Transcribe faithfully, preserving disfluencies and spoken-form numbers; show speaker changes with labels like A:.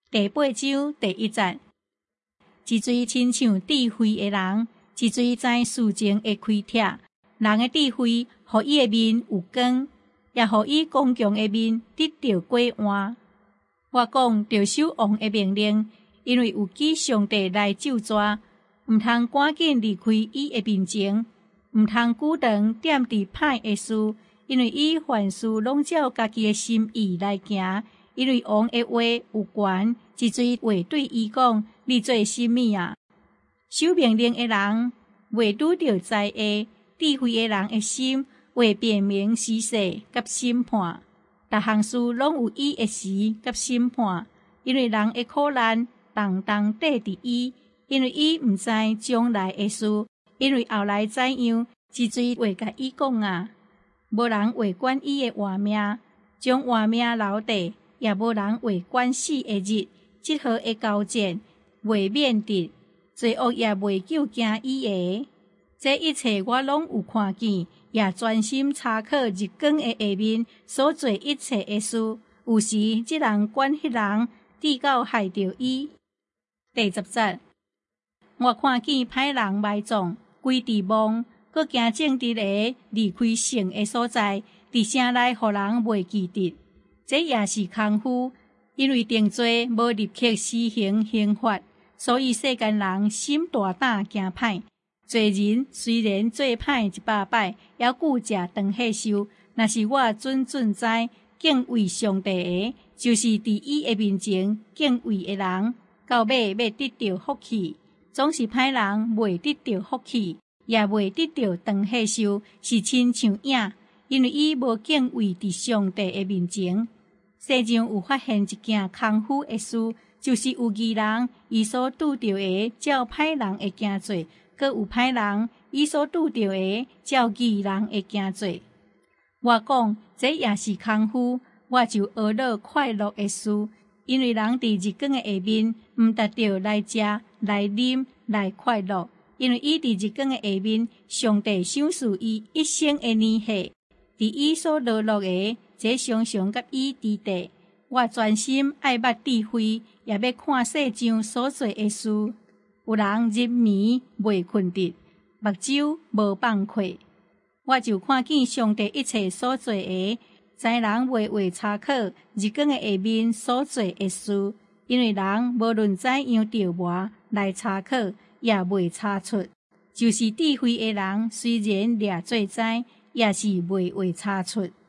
A: 第八章第一节，一嘴亲像智慧的人，一嘴知事情会开拓。人的智慧，互伊的面有光，也互伊刚强的面得到过换。我讲着守王的命令，因为有记上帝来咒詛，毋通赶紧离开伊的面前，毋通久长踮伫歹的事，因为伊凡事拢照家己的心意来行。因为王的话有权，一嘴话对伊讲：你做甚物啊？守命令的人袂拄着灾厄，智慧的人的心会辨明时势甲审判。逐项事拢有伊的时甲审判，因为人的苦难重重缀伫伊，因为伊毋知将来的事，因为后来怎样，一嘴会甲伊讲啊。无人会管伊的活命，将活命留地。也无人为管死的日，即号的交战袂免得，罪恶也袂救惊伊个。这一切我拢有看见，也专心查考日光的下面所做一切的事。有时即人管迄人，直到害着伊。第十节，我看见歹人埋葬，规伫梦，搁惊正直个离开城的所在，伫城内互人袂记得。这也是空虚，因为定罪无立刻施行刑罚，所以世间人心大胆惊歹。罪人虽然做歹一百摆，也顾食长岁寿。若是我准准知敬畏上帝的，就是伫伊的面前敬畏的人，到尾要得到福气。总是歹人袂得到福气，也袂得到长岁寿，是亲像影，因为伊无敬畏伫上帝的面前。世上有发现一件空虚的事，就是有义人伊所拄着的，照歹人会惊做；搁有歹人伊所拄着的，照义人会惊做。我讲这也是空虚，我就学了快乐的事，因为人伫日光的下面，毋得着来食、来啉、来快乐，因为伊伫日光的下面，上帝赏赐伊一生的年岁，伫伊所落落的。这常常甲伊伫地，我专心爱捌智慧，也要看世上所做的事。有人入眠未困着，目睭无放开，我就看见上帝一切所做的，知人袂会查考日光的下面所做的事，因为人无论怎样着磨来查考，也袂查出。就是智慧的人，虽然掠做知，也是袂会查出。